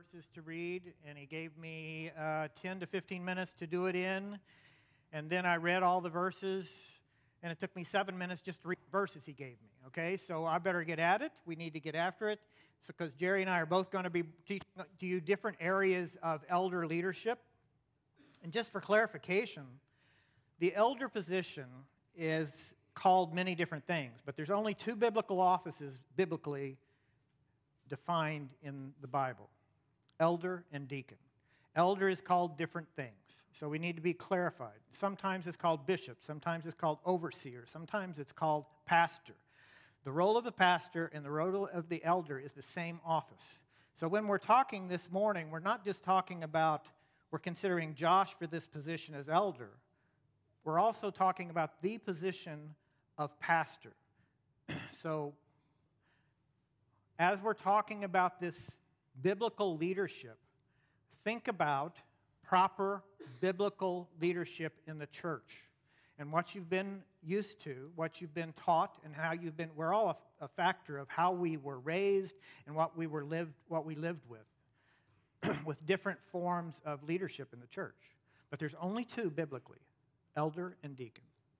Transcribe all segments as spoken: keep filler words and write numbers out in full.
verses to read, and he gave me uh, ten to fifteen minutes to do it in. And then I read all the verses, and it took me seven minutes just to read the verses he gave me. Okay, so I better get at it. We need to get after it. So, because Jerry and I are both going to be teaching to you different areas of elder leadership. And just for clarification, the elder position is called many different things, but there's only two biblical offices biblically defined in the Bible: elder and deacon. Elder is called different things, so we need to be clarified. Sometimes it's called bishop, sometimes it's called overseer, sometimes it's called pastor. The role of the pastor and the role of the elder is the same office. So when we're talking this morning, we're not just talking about, we're considering Josh for this position as elder. We're also talking about the position of pastor. So as we're talking about this biblical leadership, think about proper biblical leadership in the church and what you've been used to, what you've been taught, and how you've been. We're all a, a factor of how we were raised and what we were lived, what we lived with, with different forms of leadership in the church. But there's only two biblically: elder and deacon.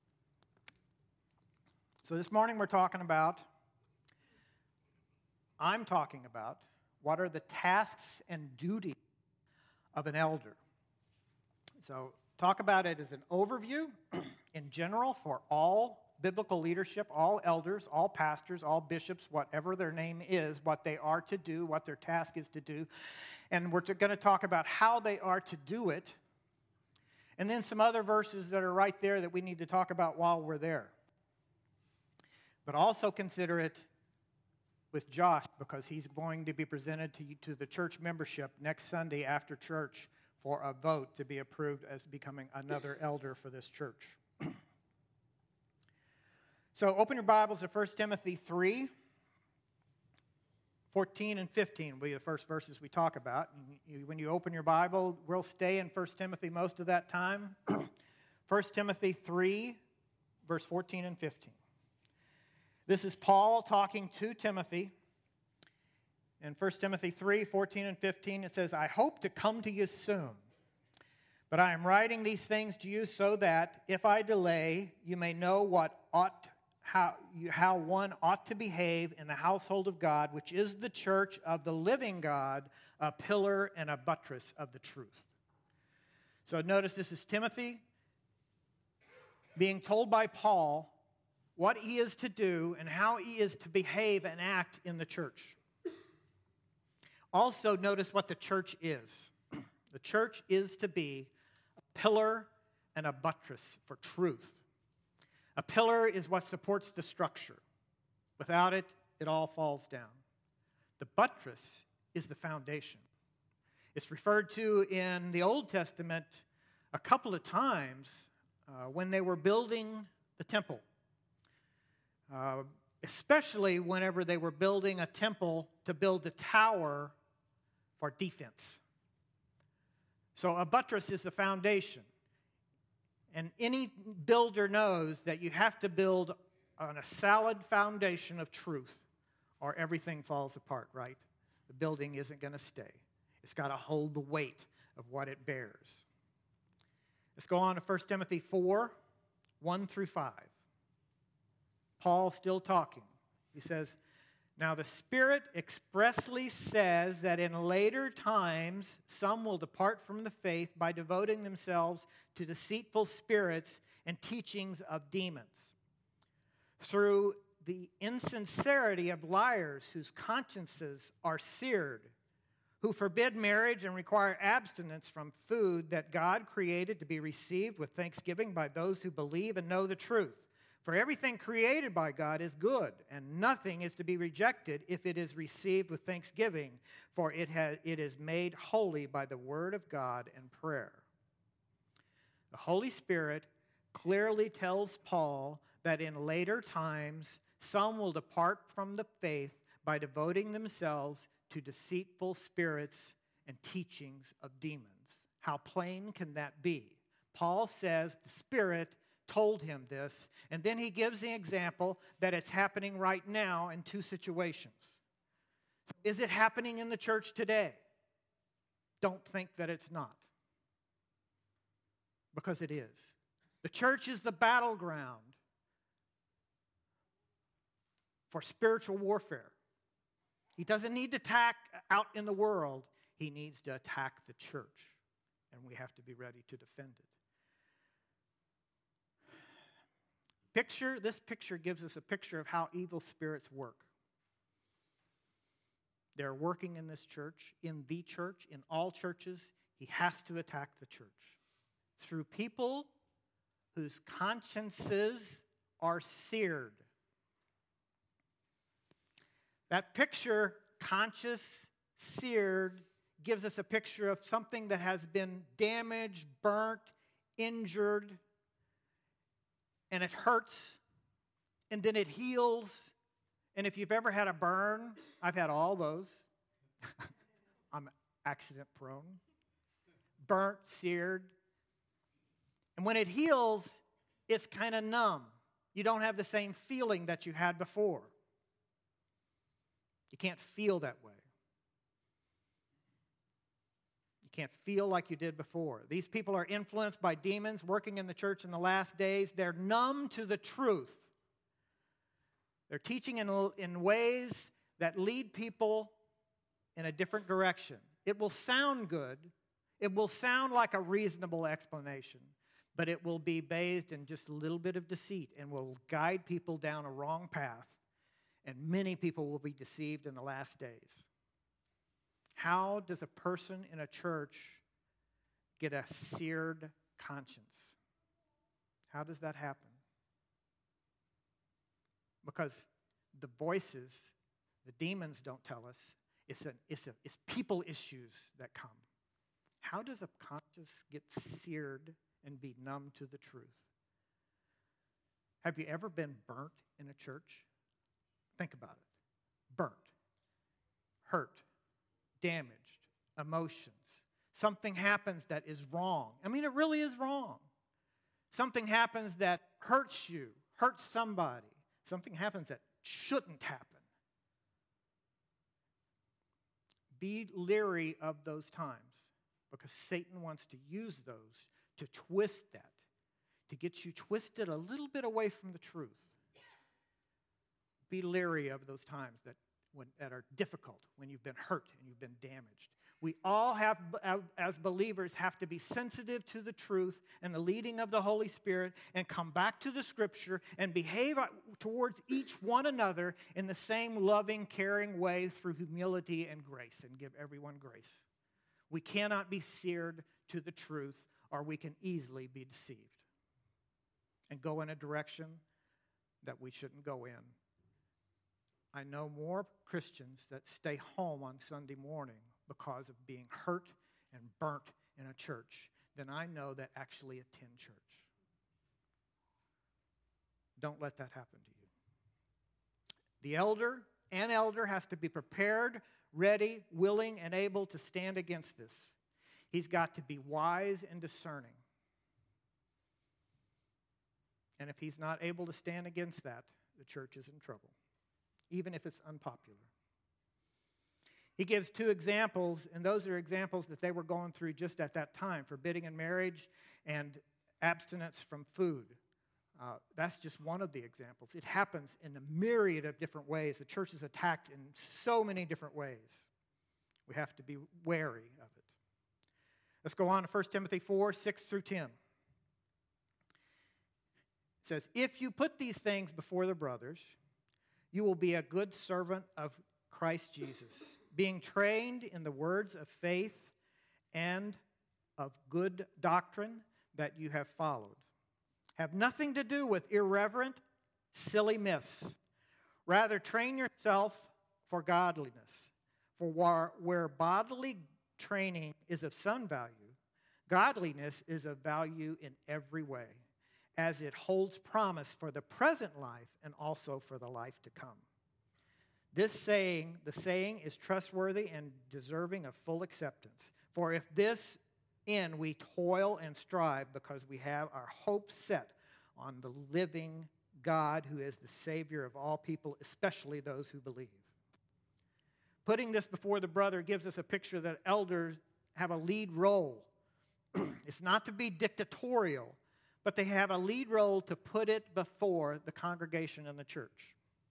So this morning we're talking about, I'm talking about, what are the tasks and duties of an elder. So talk about it as an overview in general for all biblical leadership, all elders, all pastors, all bishops, whatever their name is, what they are to do, what their task is to do. And we're going to talk about how they are to do it. And then some other verses that are right there that we need to talk about while we're there. But also consider it with Josh, because he's going to be presented to, you, to the church membership next Sunday after church for a vote to be approved as becoming another elder for this church. So open your Bibles to First Timothy three, fourteen and fifteen will be the first verses we talk about. And you, when you open your Bible, we'll stay in First Timothy most of that time. First Timothy three, verse fourteen and fifteen. This is Paul talking to Timothy. In First Timothy three, fourteen and fifteen, it says, "I hope to come to you soon, but I am writing these things to you so that, if I delay, you may know what ought, how, you, how one ought to behave in the household of God, which is the church of the living God, a pillar and a buttress of the truth." So notice this is Timothy being told by Paul what he is to do and how he is to behave and act in the church. Also, notice what the church is. The church is to be a pillar and a buttress for truth. A pillar is what supports the structure. Without it, it all falls down. The buttress is the foundation. It's referred to in the Old Testament a couple of times uh, when they were building the temple. Uh, especially whenever they were building a temple to build a tower for defense. So a buttress is the foundation. And any builder knows that you have to build on a solid foundation of truth, or everything falls apart, right? The building isn't going to stay. It's got to hold the weight of what it bears. Let's go on to First Timothy four, one through five. Paul still talking. He says, "Now the Spirit expressly says that in later times some will depart from the faith by devoting themselves to deceitful spirits and teachings of demons, through the insincerity of liars whose consciences are seared, who forbid marriage and require abstinence from food that God created to be received with thanksgiving by those who believe and know the truth. For everything created by God is good, and nothing is to be rejected if it is received with thanksgiving, for it, has, it is made holy by the word of God and prayer." The Holy Spirit clearly tells Paul that in later times some will depart from the faith by devoting themselves to deceitful spirits and teachings of demons. How plain can that be? Paul says the Spirit told him this, and then he gives the example that it's happening right now in two situations. So is it happening in the church today? don't think that it's not, because it is. The church is the battleground for spiritual warfare. He doesn't need to attack out in the world. He needs to attack the church, and we have to be ready to defend it. Picture, this picture gives us a picture of how evil spirits work. They're working in this church, in the church, in all churches. He has to attack the church through people whose consciences are seared. That picture, conscious, seared, gives us a picture of something that has been damaged, burnt, injured, and it hurts, and then it heals. And if you've ever had a burn, I've had all those. I'm accident prone. Burnt, seared. And when it heals, it's kind of numb. You don't have the same feeling that you had before. You can't feel that way. You can't feel like you did before. These people are influenced by demons working in the church in the last days. They're numb to the truth. They're teaching in, in ways that lead people in a different direction. It will sound good. It will sound like a reasonable explanation, but it will be bathed in just a little bit of deceit and will guide people down a wrong path, and many people will be deceived in the last days. How does a person in a church get a seared conscience? How does that happen? Because the voices, the demons don't tell us. It's, a, it's, a, it's people issues that come. How does a conscience get seared and be numb to the truth? Have you ever been burnt in a church? Think about it. Burnt, hurt, damaged, emotions. Something happens that is wrong. I mean, it really is wrong. Something happens that hurts you, hurts somebody. Something happens that shouldn't happen. Be leery of those times, because Satan wants to use those to twist that, to get you twisted a little bit away from the truth. Be leery of those times that, when, that are difficult, when you've been hurt and you've been damaged. We all have, as believers, have to be sensitive to the truth and the leading of the Holy Spirit and come back to the Scripture and behave towards each one another in the same loving, caring way through humility and grace, and give everyone grace. We cannot be seared to the truth, or we can easily be deceived and go in a direction that we shouldn't go in. I know more Christians that stay home on Sunday morning because of being hurt and burnt in a church than I know that actually attend church. Don't let that happen to you. The elder, an elder, has to be prepared, ready, willing, and able to stand against this. He's got to be wise and discerning. And if he's not able to stand against that, the church is in trouble, even if it's unpopular. He gives two examples, and those are examples that they were going through just at that time: forbidding in marriage and abstinence from food. Uh, that's just one of the examples. It happens in a myriad of different ways. The church is attacked in so many different ways. We have to be wary of it. Let's go on to First Timothy four, six through ten. It says, "If you put these things before the brothers, you will be a good servant of Christ Jesus, being trained in the words of faith and of good doctrine that you have followed. Have nothing to do with irreverent, silly myths. Rather, train yourself for godliness. For where, where bodily training is of some value, godliness is of value in every way, as it holds promise for the present life and also for the life to come. This saying, the saying is trustworthy and deserving of full acceptance. For if this end we toil and strive, because we have our hope set on the living God, who is the Savior of all people, especially those who believe." Putting this before the brother gives us a picture that elders have a lead role. It's not to be dictatorial, but they have a lead role to put it before the congregation and the church.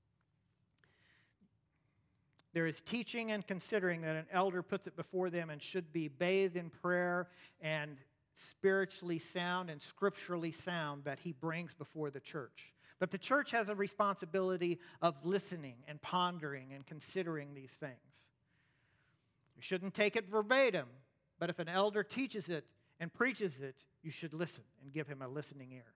There is teaching and considering that an elder puts it before them and should be bathed in prayer and spiritually sound and scripturally sound that he brings before the church. But the church has a responsibility of listening and pondering and considering these things. You shouldn't take it verbatim, but if an elder teaches it and preaches it, you should listen and give him a listening ear.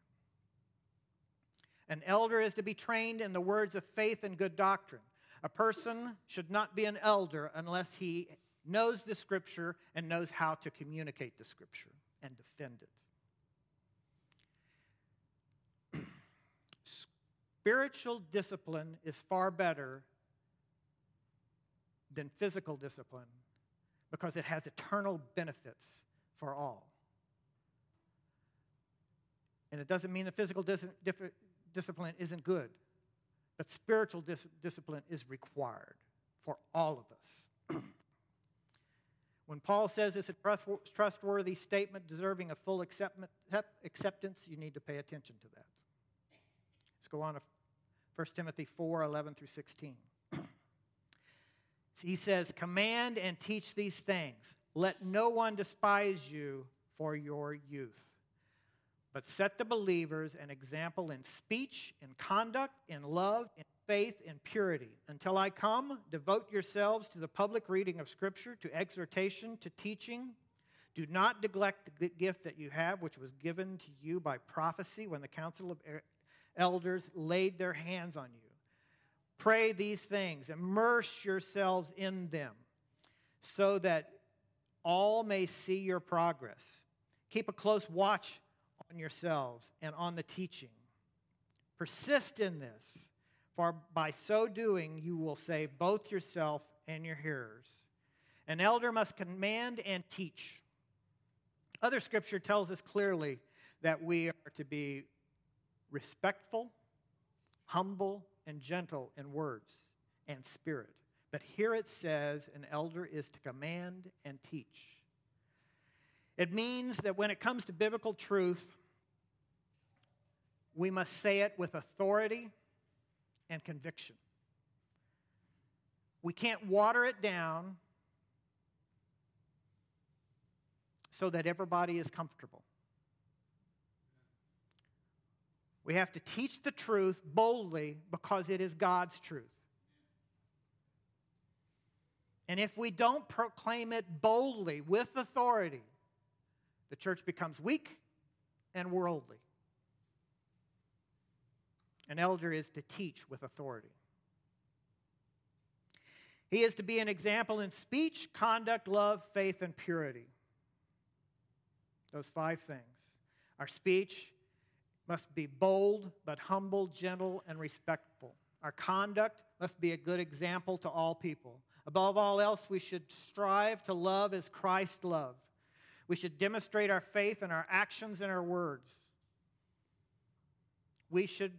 An elder is to be trained in the words of faith and good doctrine. A person should not be an elder unless he knows the Scripture and knows how to communicate the Scripture and defend it. Spiritual discipline is far better than physical discipline because it has eternal benefits for all. And it doesn't mean that physical dis- dif- discipline isn't good, but spiritual dis- discipline is required for all of us. When Paul says it's a trustworthy statement deserving of full acceptance, you need to pay attention to that. Let's go on to First Timothy four, eleven through sixteen. He says, "Command and teach these things. Let no one despise you for your youth, but set the believers an example in speech, in conduct, in love, in faith, in purity. Until I come, devote yourselves to the public reading of Scripture, to exhortation, to teaching. Do not neglect the gift that you have, which was given to you by prophecy when the council of elders laid their hands on you. Pray these things, immerse yourselves in them, so that all may see your progress. Keep a close watch on yourselves and on the teaching. Persist in this, for by so doing you will save both yourself and your hearers. An elder must command and teach." Other scripture tells us clearly that we are to be respectful, humble, and gentle in words and spirit. But here it says an elder is to command and teach. It means that when it comes to biblical truth, we must say it with authority and conviction. We can't water it down so that everybody is comfortable. We have to teach the truth boldly because it is God's truth. And if we don't proclaim it boldly with authority, the church becomes weak and worldly. An elder is to teach with authority. He is to be an example in speech, conduct, love, faith, and purity. Those five things. Our speech must be bold, but humble, gentle, and respectful. Our conduct must be a good example to all people. Above all else, we should strive to love as Christ loved. We should demonstrate our faith in our actions and our words. We should,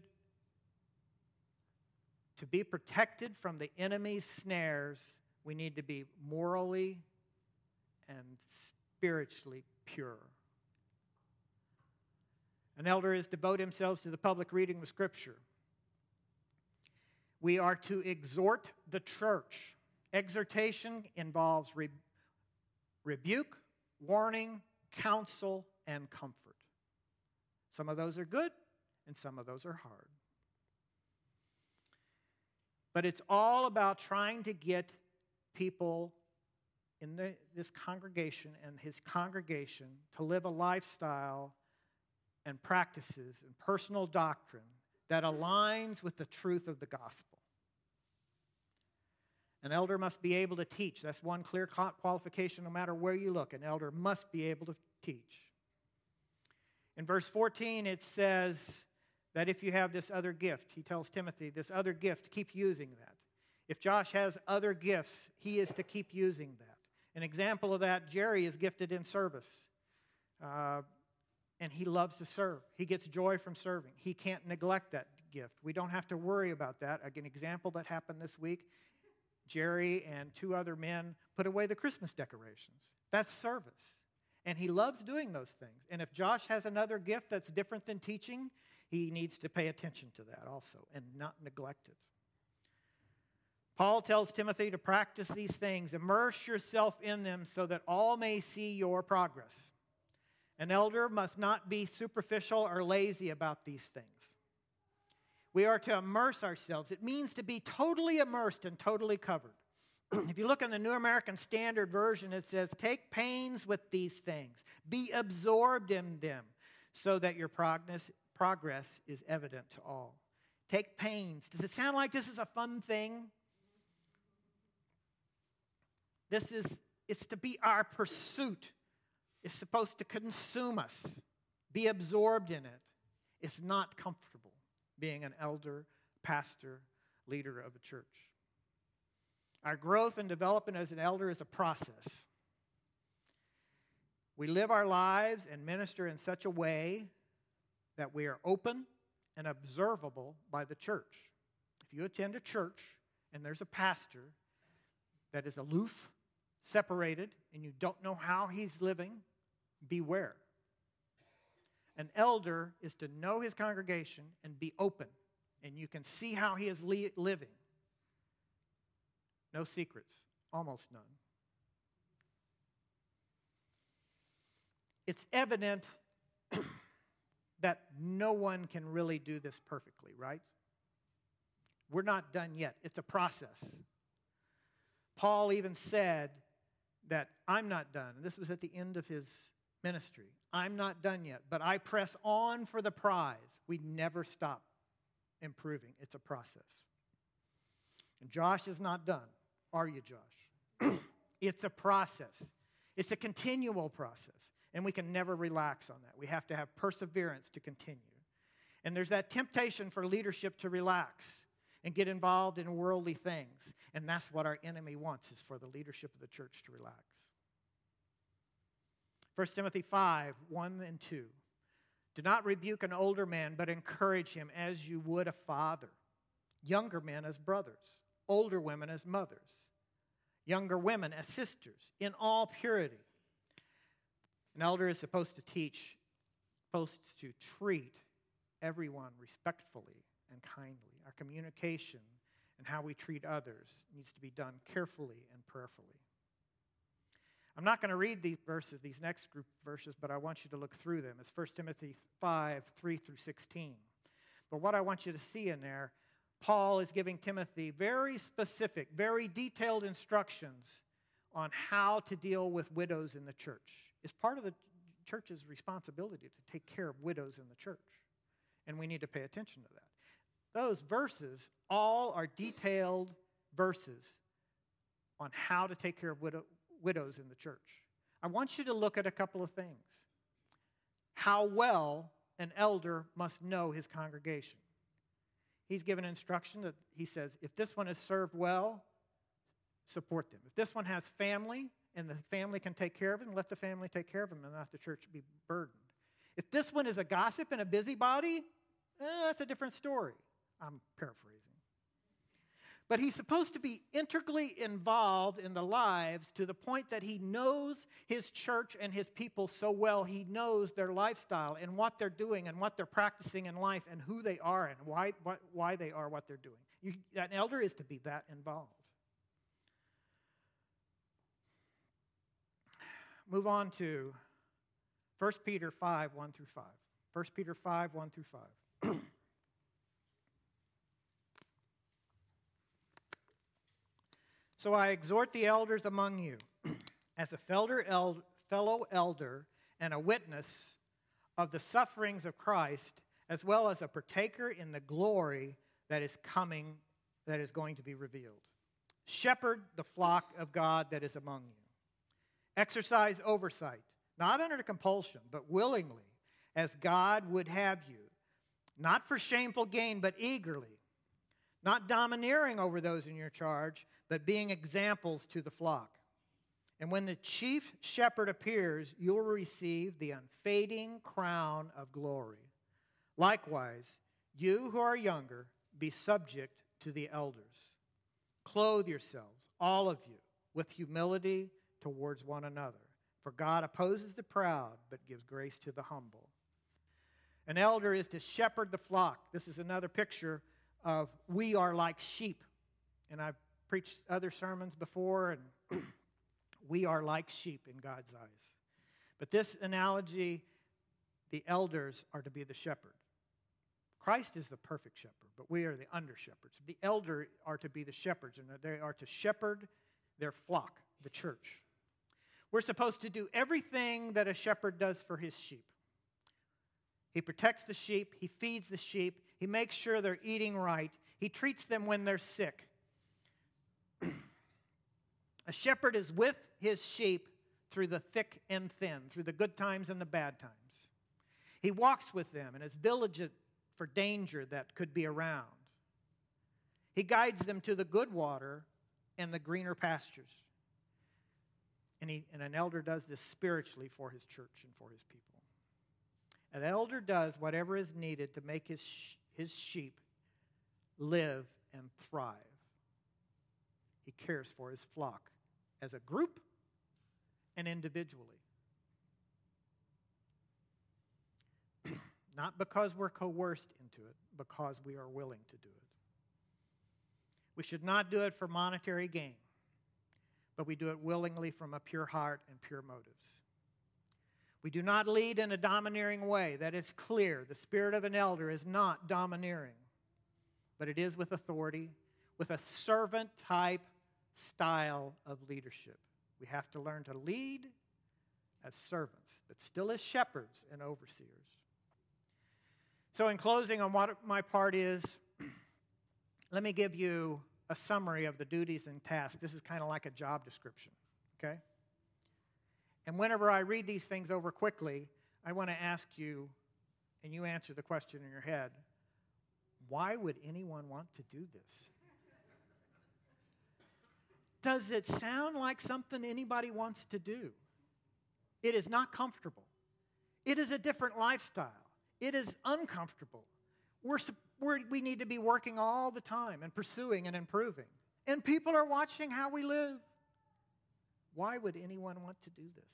to be protected from the enemy's snares, we need to be morally and spiritually pure. An elder is to devote himself to the public reading of Scripture. We are to exhort the church. Exhortation involves re- rebuke, warning, counsel, and comfort. Some of those are good, and some of those are hard. But it's all about trying to get people in the, this congregation and his congregation to live a lifestyle and practices and personal doctrine that aligns with the truth of the gospel. An elder must be able to teach. That's one clear qualification no matter where you look. An elder must be able to teach. In verse fourteen, it says that if you have this other gift, he tells Timothy, this other gift, keep using that. If Josh has other gifts, he is to keep using that. An example of that, Jerry is gifted in service. Uh, And he loves to serve. He gets joy from serving. He can't neglect that gift. We don't have to worry about that. An example that happened this week, Jerry and two other men put away the Christmas decorations. That's service. And he loves doing those things. And if Josh has another gift that's different than teaching, he needs to pay attention to that also and not neglect it. Paul tells Timothy to practice these things. Immerse yourself in them so that all may see your progress. An elder must not be superficial or lazy about these things. We are to immerse ourselves. It means to be totally immersed and totally covered. If you look in the New American Standard Version, it says, take pains with these things. Be absorbed in them so that your progress, progress is evident to all. Take pains. Does it sound like this is a fun thing? This is, it's to be our pursuit. It's supposed to consume us. Be absorbed in it. It's not comfortable being an elder, pastor, leader of a church. Our growth and development as an elder is a process. We live our lives and minister in such a way that we are open and observable by the church. If you attend a church and there's a pastor that is aloof, separated, and you don't know how he's living, beware. An elder is to know his congregation and be open, and you can see how he is li- living. No secrets, almost none. It's evident that no one can really do this perfectly, right? We're not done yet. It's a process. Paul even said that I'm not done. And this was at the end of his ministry. I'm not done yet, but I press on for the prize. We never stop improving. It's a process. And Josh is not done. Are you, Josh? It's a process. It's a continual process. And we can never relax on that. We have to have perseverance to continue. And there's that temptation for leadership to relax and get involved in worldly things. And that's what our enemy wants, is for the leadership of the church to relax. First Timothy five, one and two. Do not rebuke an older man, but encourage him as you would a father. Younger men as brothers. Older women as mothers. Younger women as sisters. In all purity. An elder is supposed to teach, supposed to treat everyone respectfully and kindly. Our communication and how we treat others needs to be done carefully and prayerfully. I'm not going to read these verses, these next group of verses, but I want you to look through them. It's First Timothy five, three through sixteen. But what I want you to see in there, Paul is giving Timothy very specific, very detailed instructions on how to deal with widows in the church. It's part of the church's responsibility to take care of widows in the church. And we need to pay attention to that. Those verses all are detailed verses on how to take care of widow, widows in the church. I want you to look at a couple of things. How well an elder must know his congregation. He's given instruction that he says, if this one is served well, support them. If this one has family and the family can take care of him, let the family take care of him and not the church be burdened. If this one is a gossip and a busybody, eh, that's a different story. I'm paraphrasing. But he's supposed to be integrally involved in the lives to the point that he knows his church and his people so well. He knows their lifestyle and what they're doing and what they're practicing in life and who they are and why, why, why they are what they're doing. You, an elder is to be that involved. Move on to First Peter five, one through five. First Peter five, one through five. So I exhort the elders among you, as a fellow elder and a witness of the sufferings of Christ, as well as a partaker in the glory that is coming, that is going to be revealed. Shepherd the flock of God that is among you. Exercise oversight, not under compulsion, but willingly, as God would have you, not for shameful gain, but eagerly, not domineering over those in your charge, but being examples to the flock. And when the chief shepherd appears, you will receive the unfading crown of glory. Likewise, you who are younger, be subject to the elders. Clothe yourselves, all of you, with humility towards one another. For God opposes the proud, but gives grace to the humble. An elder is to shepherd the flock. This is another picture of we are like sheep. And I've preached other sermons before, and we are like sheep in God's eyes. But this analogy, the elders are to be the shepherd. Christ is the perfect shepherd, but we are the under-shepherds. The elder are to be the shepherds, and they are to shepherd their flock, the church. We're supposed to do everything that a shepherd does for his sheep. He protects the sheep. He feeds the sheep. He makes sure they're eating right. He treats them when they're sick. A shepherd is with his sheep through the thick and thin, through the good times and the bad times. He walks with them and is vigilant for danger that could be around. He guides them to the good water and the greener pastures. And, he, and an elder does this spiritually for his church and for his people. An elder does whatever is needed to make his, his sheep live and thrive. He cares for his flock as a group and individually. Not because we're coerced into it, because we are willing to do it. We should not do it for monetary gain, but we do it willingly from a pure heart and pure motives. We do not lead in a domineering way. That is clear. The spirit of an elder is not domineering, but it is with authority, with a servant-type style of leadership. We have to learn to lead as servants, but still as shepherds and overseers. So in closing on what my part is, let me give you a summary of the duties and tasks. This is kind of like a job description, okay? And whenever I read these things over quickly, I want to ask you, and you answer the question in your head, why would anyone want to do this? Does it sound like something anybody wants to do? It is not comfortable. It is a different lifestyle. It is uncomfortable. We're, we're, we need to be working all the time and pursuing and improving. And people are watching how we live. Why would anyone want to do this?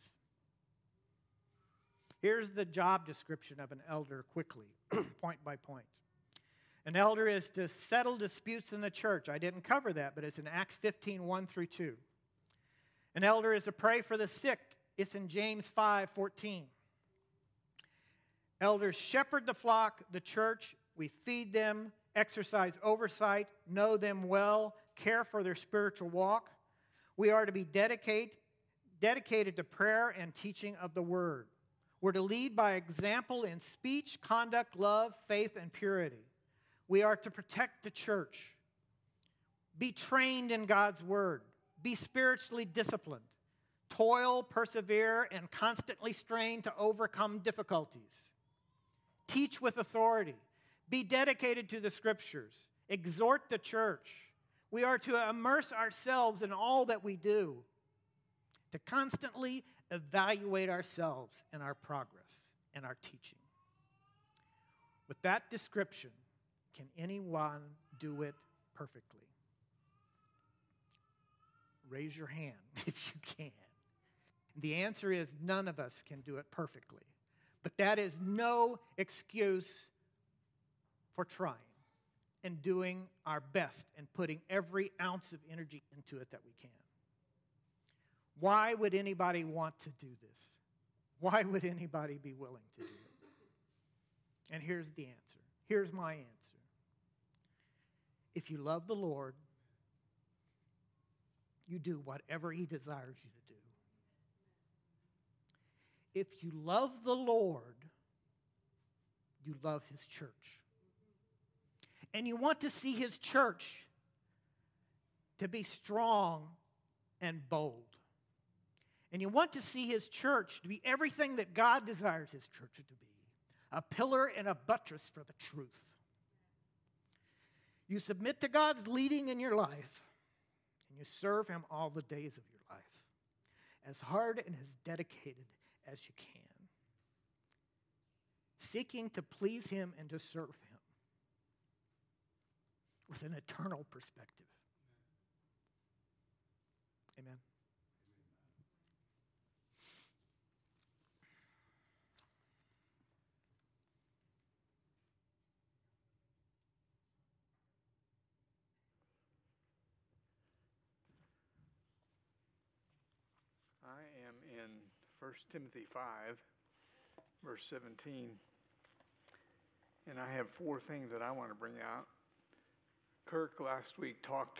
Here's the job description of an elder quickly, point by point. An elder is to settle disputes in the church. I didn't cover that, but it's in Acts fifteen, one through two. An elder is to pray for the sick. It's in James five, fourteen. Elders shepherd the flock, the church. We feed them, exercise oversight, know them well, care for their spiritual walk. We are to be dedicate, dedicated to prayer and teaching of the word. We're to lead by example in speech, conduct, love, faith, and purity. We are to protect the church. Be trained in God's word. Be spiritually disciplined. Toil, persevere, and constantly strain to overcome difficulties. Teach with authority. Be dedicated to the scriptures. Exhort the church. We are to immerse ourselves in all that we do, to constantly evaluate ourselves and our progress and our teaching. With that description, can anyone do it perfectly? Raise your hand if you can. The answer is none of us can do it perfectly. But that is no excuse for trying and doing our best and putting every ounce of energy into it that we can. Why would anybody want to do this? Why would anybody be willing to do it? And here's the answer. Here's my answer. If you love the Lord, you do whatever He desires you to do. If you love the Lord, you love His church. And you want to see His church to be strong and bold. And you want to see His church to be everything that God desires His church to be. A pillar and a buttress for the truth. You submit to God's leading in your life, and you serve Him all the days of your life, as hard and as dedicated as you can, seeking to please Him and to serve Him with an eternal perspective. Amen. I am in First Timothy five, verse seventeen, and I have four things that I want to bring out. Kirk last week talked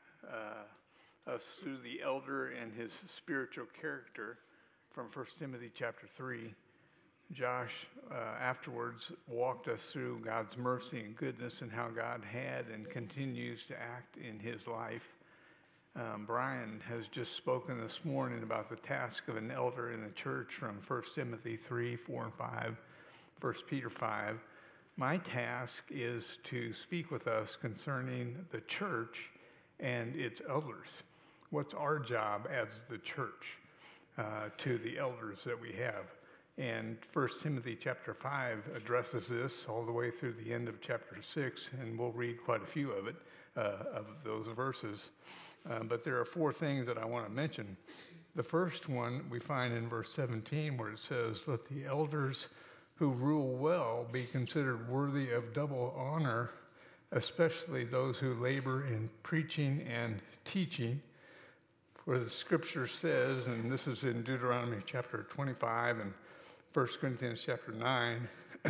uh, us through the elder and his spiritual character from First Timothy chapter three. Josh uh, afterwards walked us through God's mercy and goodness and how God had and continues to act in his life. Um, Brian has just spoken this morning about the task of an elder in the church from First Timothy three, four, and five, First Peter five. My task is to speak with us concerning the church and its elders. What's our job as the church uh, to the elders that we have? And First Timothy chapter five addresses this all the way through the end of chapter six, and we'll read quite a few of it, uh, of those verses. Uh, but there are four things that I want to mention. The first one we find in verse seventeen, where it says, "Let the elders who rule well be considered worthy of double honor, especially those who labor in preaching and teaching. For the scripture says," and this is in Deuteronomy chapter twenty-five and First Corinthians chapter nine,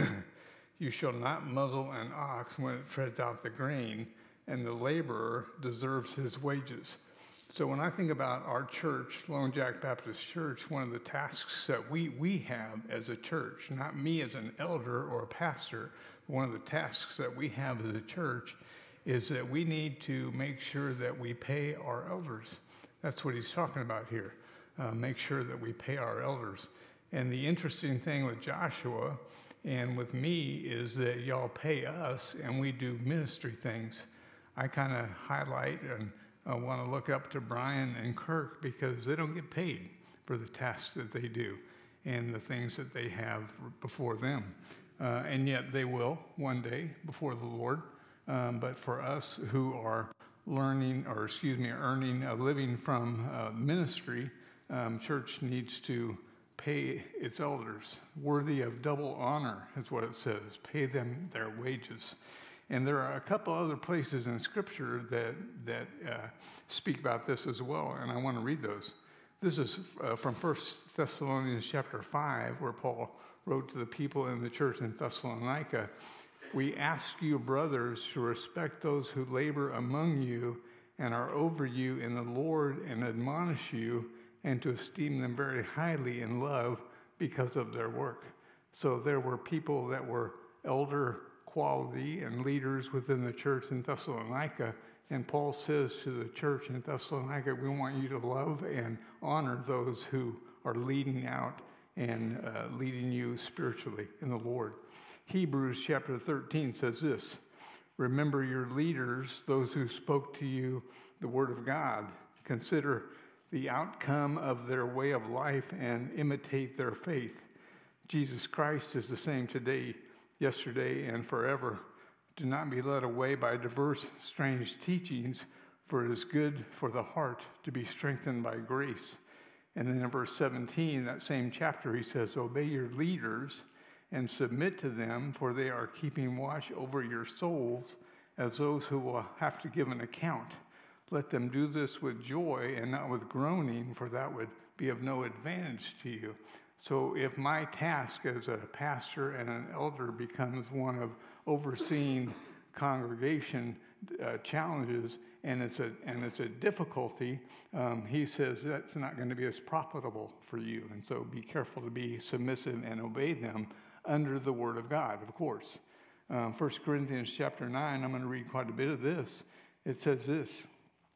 "You shall not muzzle an ox when it treads out the grain, and the laborer deserves his wages." So when I think about our church, Lone Jack Baptist Church, one of the tasks that we, we have as a church, not me as an elder or a pastor, one of the tasks that we have as a church is that we need to make sure that we pay our elders. That's what he's talking about here. Uh, make sure that we pay our elders. And the interesting thing with Joshua and with me is that y'all pay us and we do ministry things. I kind of highlight and uh, want to look up to Brian and Kirk because they don't get paid for the tasks that they do and the things that they have before them. Uh, and yet they will one day before the Lord. Um, but for us who are learning, or excuse me, earning a living from uh, ministry, um, church needs to pay its elders. Worthy of double honor is what it says. Pay them their wages. And there are a couple other places in Scripture that, that uh, speak about this as well, and I want to read those. This is uh, from First Thessalonians chapter five, where Paul wrote to the people in the church in Thessalonica, "We ask you, brothers, to respect those who labor among you and are over you in the Lord and admonish you, and to esteem them very highly in love because of their work." So there were people that were elder quality and leaders within the church in Thessalonica. And Paul says to the church in Thessalonica, we want you to love and honor those who are leading out and uh, leading you spiritually in the Lord. Hebrews chapter thirteen says this, "Remember your leaders, those who spoke to you the word of God. Consider the outcome of their way of life and imitate their faith. Jesus Christ is the same today, yesterday, and forever. Do not be led away by diverse, strange teachings, for it is good for the heart to be strengthened by grace." And then in verse seventeen, that same chapter, he says, "Obey your leaders and submit to them, for they are keeping watch over your souls as those who will have to give an account. Let them do this with joy and not with groaning, for that would be of no advantage to you." So if my task as a pastor and an elder becomes one of overseeing congregation uh, challenges, and it's a and it's a difficulty, um, he says that's not going to be as profitable for you. And so be careful to be submissive and obey them under the word of God, of course. Um, First Corinthians chapter nine, I'm going to read quite a bit of this. It says this,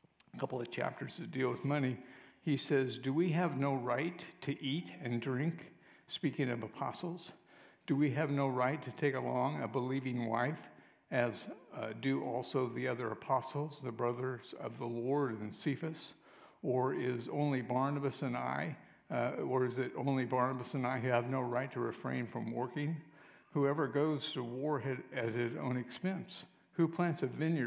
a couple of chapters that deal with money. He says, "Do we have no right to eat and drink?" Speaking of apostles. "Do we have no right to take along a believing wife, as uh, do also the other apostles, the brothers of the Lord and Cephas? Or is only Barnabas and I, uh, or is it only Barnabas and I who have no right to refrain from working? Whoever goes to war at his own expense. Who plants a vineyard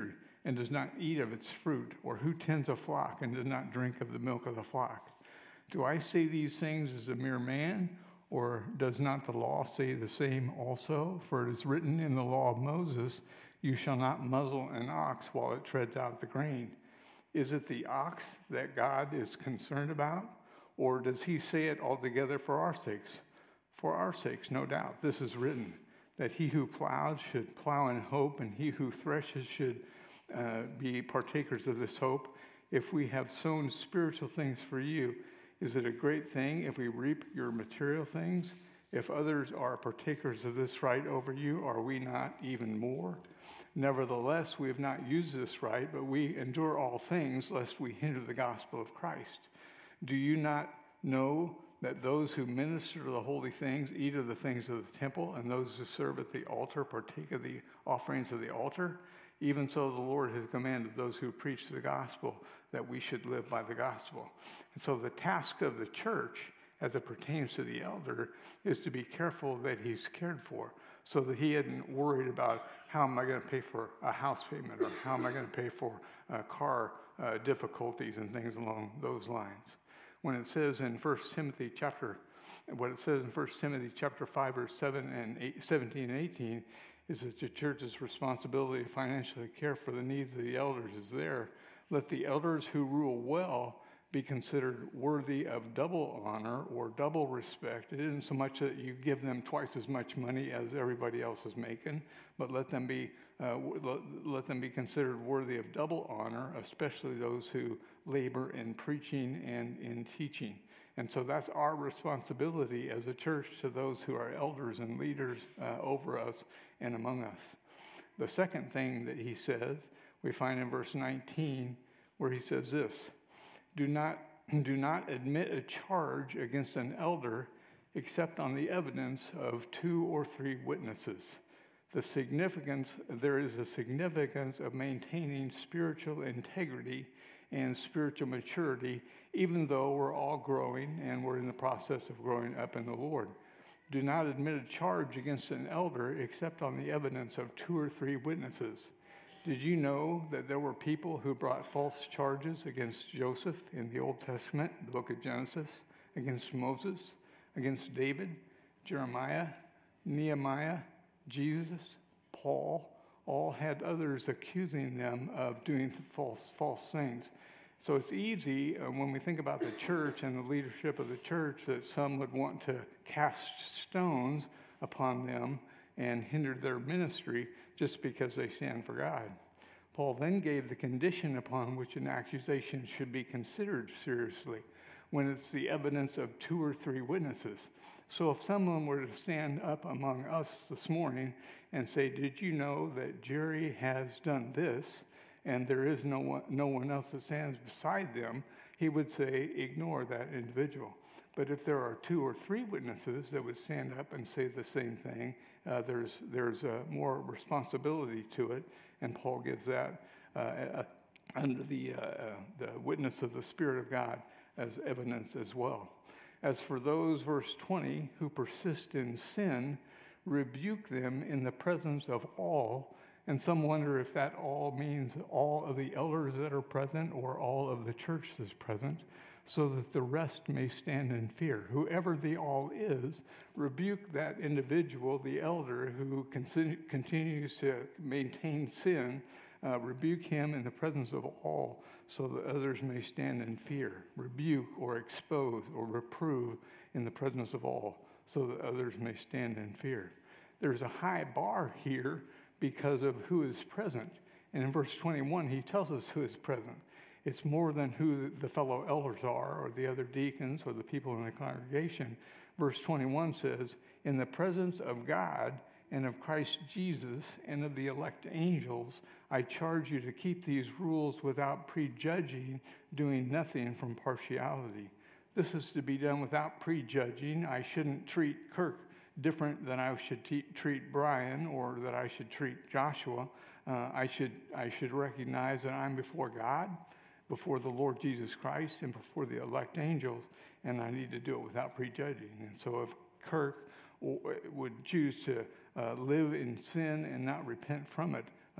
and does not eat of its fruit? Or who tends a flock and does not drink of the milk of the flock? Do I say these things as a mere man? Or does not the law say the same also? For it is written in the law of Moses, you shall not muzzle an ox while it treads out the grain. Is it the ox that God is concerned about? Or does he say it altogether for our sakes? For our sakes, no doubt. This is written, that he who plows should plow in hope, and he who threshes should uh, be partakers of this hope. If we have sown spiritual things for you, is it a great thing if we reap your material things? If others are partakers of this right over you, are we not even more? Nevertheless, we have not used this right, but we endure all things, lest we hinder the gospel of Christ. Do you not know that those who minister to the holy things eat of the things of the temple, and those who serve at the altar partake of the offerings of the altar? Even so, the Lord has commanded those who preach the gospel that we should live by the gospel. And so the task of the church, as it pertains to the elder, is to be careful that he's cared for, so that he isn't worried about how am I going to pay for a house payment, or how am I going to pay for uh, car uh, difficulties and things along those lines. When it says in First Timothy chapter, what it says in First Timothy chapter five, verse seven and eight, seventeen and eighteen, is that the church's responsibility to financially care for the needs of the elders is there. Let the elders who rule well be considered worthy of double honor or double respect. It isn't so much that you give them twice as much money as everybody else is making, but let them be uh, let, let them be considered worthy of double honor, especially those who labor in preaching and in teaching. And so that's our responsibility as a church to those who are elders and leaders uh, over us and among us. The second thing that he says, we find in verse nineteen, where he says this, Do not, do not admit a charge against an elder except on the evidence of two or three witnesses. The significance, there is a significance of maintaining spiritual integrity and spiritual maturity, even though we're all growing and we're in the process of growing up in the Lord. Do not admit a charge against an elder except on the evidence of two or three witnesses. Did you know that there were people who brought false charges against Joseph in the Old Testament, the book of Genesis, against Moses, against David, Jeremiah, Nehemiah, Jesus, Paul? All had others accusing them of doing false, false things. So it's easy uh, when we think about the church and the leadership of the church that some would want to cast stones upon them and hinder their ministry just because they stand for God. Paul then gave the condition upon which an accusation should be considered seriously, when it's the evidence of two or three witnesses. So if someone were to stand up among us this morning and say, did you know that Jerry has done this, and there is no one, no one else that stands beside them, he would say, ignore that individual. But if there are two or three witnesses that would stand up and say the same thing, uh, there's there's uh, more responsibility to it, and Paul gives that uh, uh, under the, uh, uh, the witness of the Spirit of God as evidence as well. As for those, verse twenty, who persist in sin, rebuke them in the presence of all. And some wonder if that all means all of the elders that are present or all of the church that's present, so that the rest may stand in fear. Whoever the all is, rebuke that individual, the elder, who con- continues to maintain sin. Uh, rebuke him in the presence of all, so that others may stand in fear. Rebuke or expose or reprove in the presence of all, so that others may stand in fear. There's a high bar here because of who is present. And in verse twenty-one, he tells us who is present. It's more than who the fellow elders are, or the other deacons, or the people in the congregation. Verse twenty-one says, in the presence of God and of Christ Jesus and of the elect angels, I charge you to keep these rules without prejudging, doing nothing from partiality. This is to be done without prejudging. I shouldn't treat Kirk different than I should te- treat Brian, or that I should treat Joshua. Uh, I should I should recognize that I'm before God, before the Lord Jesus Christ, and before the elect angels, and I need to do it without prejudging. And so if Kirk w- would choose to uh, live in sin and not repent from it,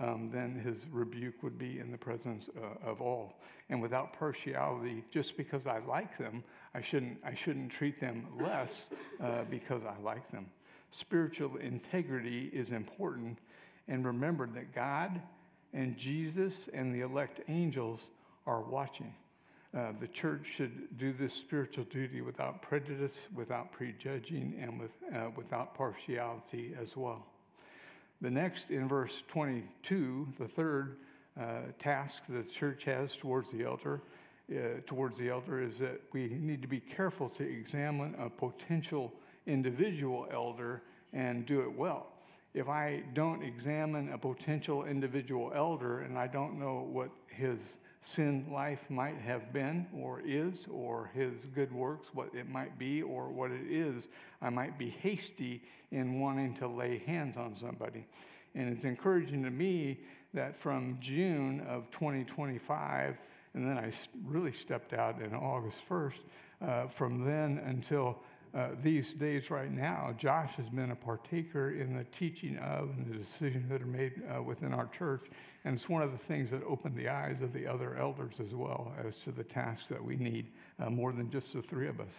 um, then his rebuke would be in the presence uh, of all. And without partiality, just because I like them, I shouldn't, I shouldn't treat them less uh, because I like them. Spiritual integrity is important, and remember that God and Jesus and the elect angels are watching. Uh, the church should do this spiritual duty without prejudice, without prejudging, and with, uh, without partiality as well. The next, in verse twenty-two, the third uh, task the church has towards the elder, uh, towards the elder is that we need to be careful to examine a potential individual elder and do it well. If I don't examine a potential individual elder and I don't know what his sin life might have been or is, or his good works, what it might be or what it is, I might be hasty in wanting to lay hands on somebody. And it's encouraging to me that from June of twenty twenty-five, and then I really stepped out in August first, uh, from then until uh, these days right now, Josh has been a partaker in the teaching of and the decisions that are made uh, within our church. And it's one of the things that opened the eyes of the other elders as well as to the tasks that we need, uh, more than just the three of us.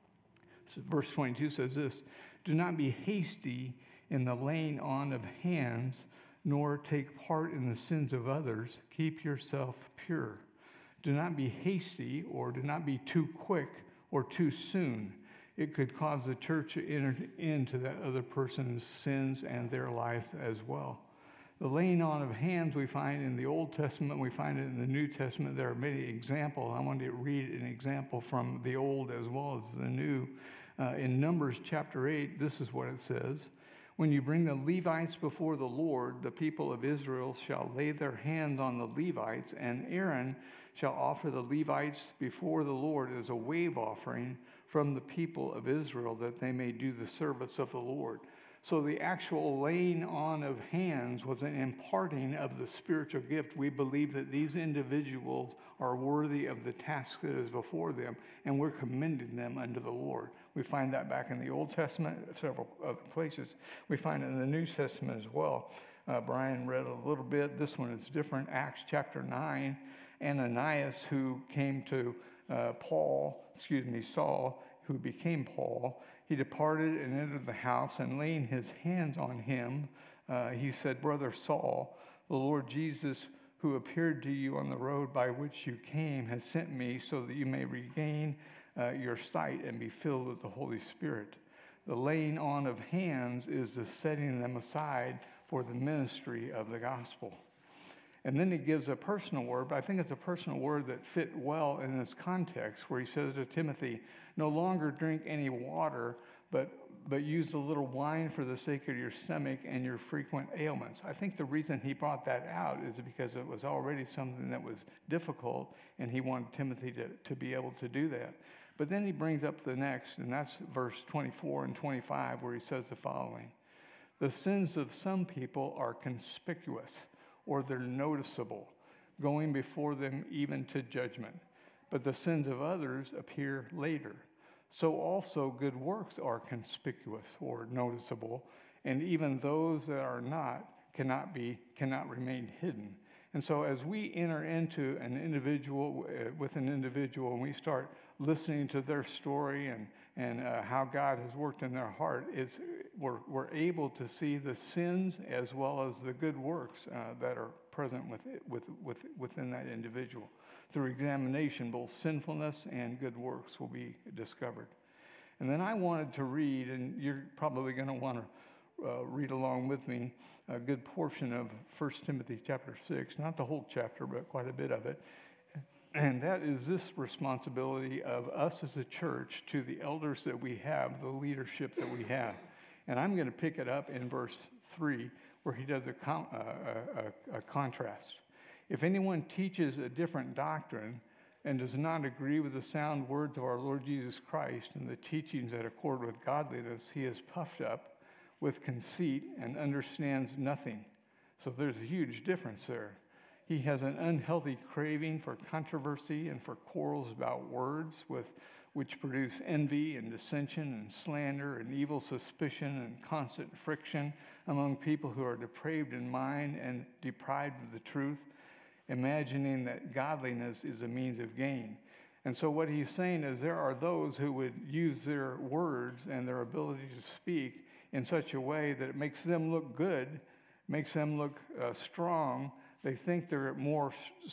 So verse twenty-two says this, "Do not be hasty in the laying on of hands, nor take part in the sins of others. Keep yourself pure. Do not be hasty, or do not be too quick or too soon. It could cause the church to enter into that other person's sins and their lives as well." The laying on of hands we find in the Old Testament, we find it in the New Testament. There are many examples. I want to read an example from the Old as well as the New. Uh, in Numbers chapter eight, this is what it says. "When you bring the Levites before the Lord, the people of Israel shall lay their hands on the Levites, and Aaron shall offer the Levites before the Lord as a wave offering from the people of Israel, that they may do the service of the Lord." So the actual laying on of hands was an imparting of the spiritual gift. We believe that these individuals are worthy of the task that is before them, and we're commending them unto the Lord. We find that back in the Old Testament, several other places. We find it in the New Testament as well. Uh, Brian read a little bit. This one is different. Acts chapter nine. Ananias, who came to uh, Paul, excuse me, Saul, who became Paul, he departed and entered the house, and laying his hands on him, uh, he said, "Brother Saul, the Lord Jesus, who appeared to you on the road by which you came, has sent me so that you may regain uh, your sight and be filled with the Holy Spirit." The laying on of hands is the setting them aside for the ministry of the gospel. And then he gives a personal word, but I think it's a personal word that fit well in this context, where he says to Timothy, "No longer drink any water, but, but use a little wine for the sake of your stomach and your frequent ailments." I think the reason he brought that out is because it was already something that was difficult, and he wanted Timothy to, to be able to do that. But then he brings up the next, and that's verse twenty-four and twenty-five, where he says the following: "The sins of some people are conspicuous, or they're noticeable, going before them even to judgment. But the sins of others appear later. So also good works are conspicuous or noticeable, and even those that are not cannot be cannot remain hidden." And so as we enter into an individual, uh, with an individual, and we start listening to their story and, and uh, how God has worked in their heart, it's, we're, we're able to see the sins as well as the good works uh, that are present with, with, with, within that individual. Through examination, both sinfulness and good works will be discovered. And then I wanted to read, and you're probably going to want to Uh, read along with me, a good portion of First Timothy chapter six, not the whole chapter, but quite a bit of it. And that is this responsibility of us as a church to the elders that we have, the leadership that we have. And I'm going to pick it up in verse three, where he does a, con- uh, a, a contrast. "If anyone teaches a different doctrine and does not agree with the sound words of our Lord Jesus Christ and the teachings that accord with godliness, he is puffed up with conceit and understands nothing." So there's a huge difference there. "He has an unhealthy craving for controversy and for quarrels about words, with, which produce envy and dissension and slander and evil suspicion and constant friction among people who are depraved in mind and deprived of the truth, imagining that godliness is a means of gain. And so what he's saying is there are those who would use their words and their ability to speak in such a way that it makes them look good, makes them look uh, strong. They think they're more,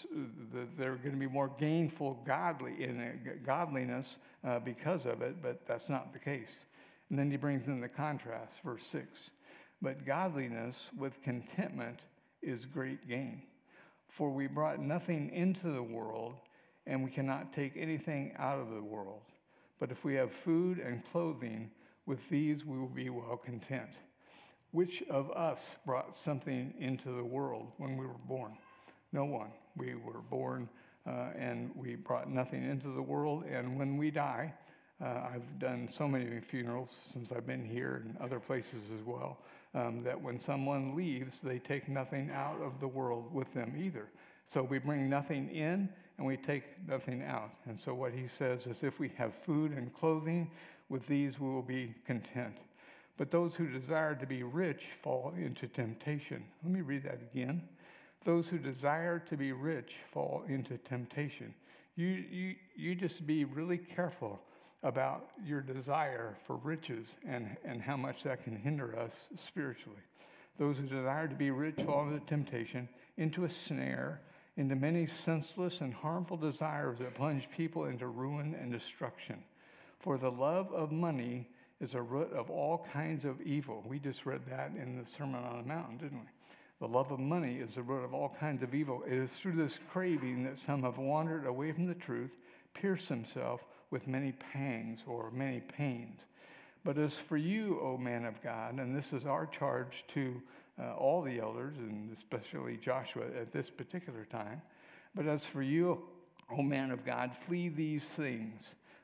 they're going to be more gainful, godly in it, godliness uh, because of it, but that's not the case. And then he brings in the contrast, verse six. But godliness with contentment is great gain. For we brought nothing into the world, and we cannot take anything out of the world. But if we have food and clothing, with these we will be well content. Which of us brought something into the world when we were born? No one. We were born uh, and we brought nothing into the world. And when we die, uh, I've done so many funerals since I've been here and other places as well, um, that when someone leaves, they take nothing out of the world with them either. So we bring nothing in and we take nothing out. And so what he says is if we have food and clothing, with these we will be content. But those who desire to be rich fall into temptation. Let me read that again. Those who desire to be rich fall into temptation. You, you, you just be really careful about your desire for riches and, and how much that can hinder us spiritually. Those who desire to be rich fall into temptation, into a snare, into many senseless and harmful desires that plunge people into ruin and destruction. For the love of money is a root of all kinds of evil. We just read that in the Sermon on the Mount, didn't we? The love of money is the root of all kinds of evil. It is through this craving that some have wandered away from the truth, pierced themselves with many pangs or many pains. But as for you, O man of God, and this is our charge to uh, all the elders, and especially Joshua at this particular time, but as for you, O man of God, flee these things.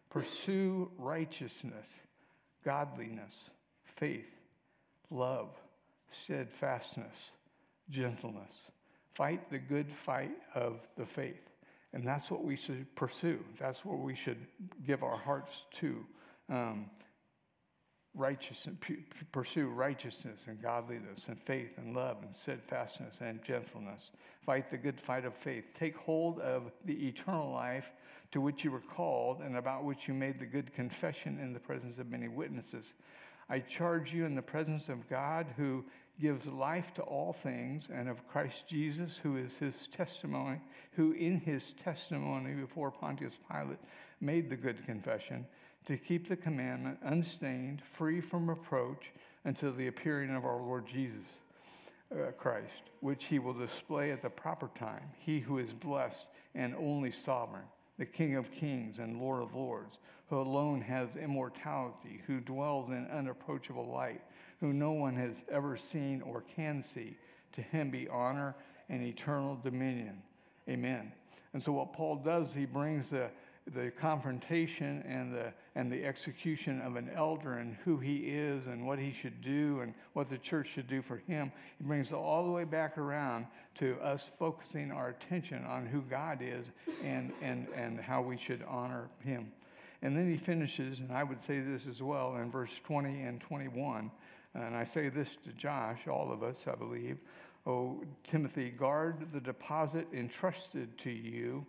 Pursue righteousness, godliness, faith, love, steadfastness, gentleness. Fight the good fight of the faith. And that's what we should pursue. That's what we should give our hearts to. Um, righteousness, pursue righteousness and godliness and faith and love and steadfastness and gentleness. Fight the good fight of faith. Take hold of the eternal life to which you were called and about which you made the good confession in the presence of many witnesses. I charge you in the presence of God, who gives life to all things, and of Christ Jesus, who is his testimony, who in his testimony before Pontius Pilate made the good confession, to keep the commandment unstained, free from reproach, until the appearing of our Lord Jesus uh, Christ, which he will display at the proper time, he who is blessed and only sovereign, the King of kings and Lord of lords, who alone has immortality, who dwells in unapproachable light, who no one has ever seen or can see. To him be honor and eternal dominion. Amen. And so what Paul does, he brings the, the confrontation and the, and the execution of an elder and who he is and what he should do and what the church should do for him. He brings it all the way back around to us focusing our attention on who God is and, and, and how we should honor him. And then he finishes, and I would say this as well, in verse twenty and twenty-one, and I say this to Josh, all of us, I believe. O Timothy, guard the deposit entrusted to you.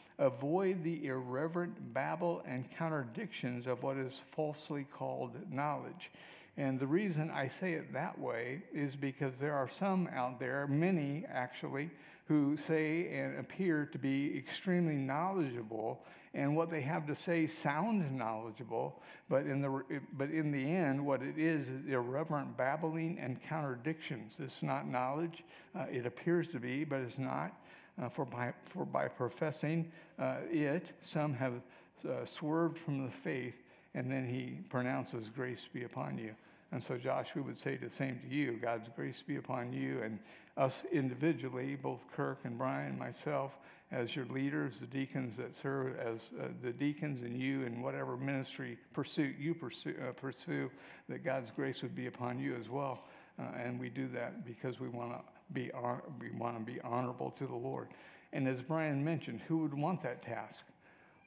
Avoid the irreverent babble and contradictions of what is falsely called knowledge. And the reason I say it that way is because there are some out there, many actually, who say and appear to be extremely knowledgeable, and what they have to say sounds knowledgeable, but in the but in the end, what it is is irreverent babbling and contradictions. It's not knowledge. Uh, it appears to be, but it's not. Uh, for by for by professing uh, it, some have uh, swerved from the faith, and then he pronounces grace be upon you. And so, Josh, we would say the same to you. God's grace be upon you and us individually, both Kirk and Brian, myself, as your leaders, the deacons that serve as uh, the deacons, and you in whatever ministry pursuit you pursue, uh, pursue, that God's grace would be upon you as well. Uh, and we do that because we want to be on, we want to be honorable to the Lord. And as Brian mentioned, who would want that task?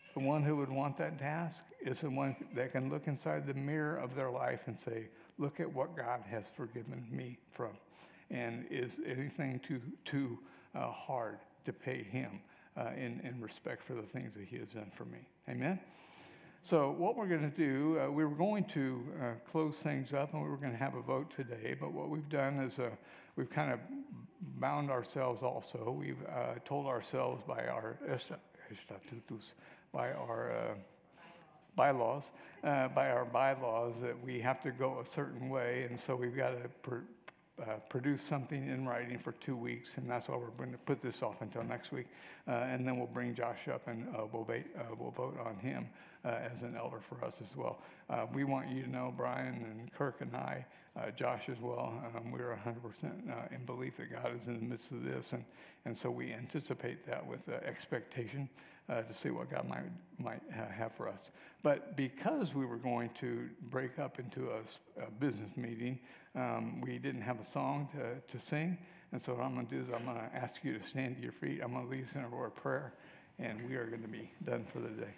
the one who would want that task is the one that can look inside the mirror of their life and say, look at what God has forgiven me from. And is anything too, too uh, hard to pay him uh, in, in respect for the things that he has done for me? Amen? So what we're going to do, uh, we were going to uh, close things up and we were going to have a vote today, but what we've done is uh, we've kind of bound ourselves also. We've uh, told ourselves by our estatutos, by our uh, bylaws, uh, by our bylaws that we have to go a certain way, and so we've got to pr- uh, produce something in writing for two weeks, and that's why we're going to put this off until next week, uh, and then we'll bring Josh up and uh, we'll, va- uh, we'll vote on him uh, as an elder for us as well. Uh, we want you to know, Brian and Kirk and I, uh, Josh as well, um, we're one hundred percent uh, in belief that God is in the midst of this, and, and so we anticipate that with uh, expectation. Uh, to see what God might might ha- have for us. But because we were going to break up into a, a business meeting, um, we didn't have a song to, to sing. And so what I'm going to do is I'm going to ask you to stand to your feet. I'm going to lead us in a word of prayer, and we are going to be done for the day.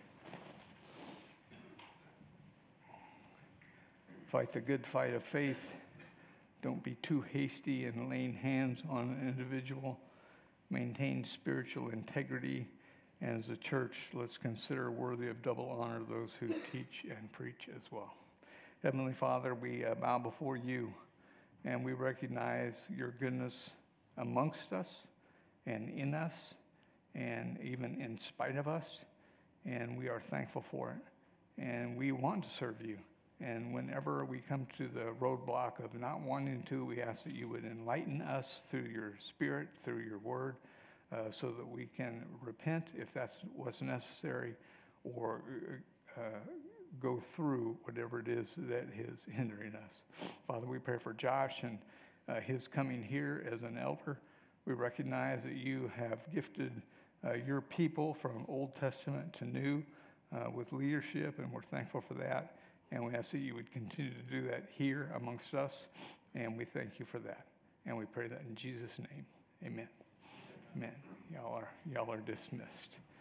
Fight the good fight of faith. Don't be too hasty in laying hands on an individual. Maintain spiritual integrity. And as a church, let's consider worthy of double honor those who teach and preach as well. Heavenly Father, we uh, bow before you, and we recognize your goodness amongst us and in us, and even in spite of us, and we are thankful for it. And we want to serve you. And whenever we come to the roadblock of not wanting to, we ask that you would enlighten us through your Spirit, through your word, Uh, so that we can repent if that's what's necessary, or uh, go through whatever it is that is hindering us. Father, we pray for Josh and uh, his coming here as an elder. We recognize that you have gifted uh, your people from Old Testament to New uh, with leadership, and we're thankful for that. And we ask that you would continue to do that here amongst us, and we thank you for that. And we pray that in Jesus' name. Amen. Amen. Y'all are, y'all are dismissed.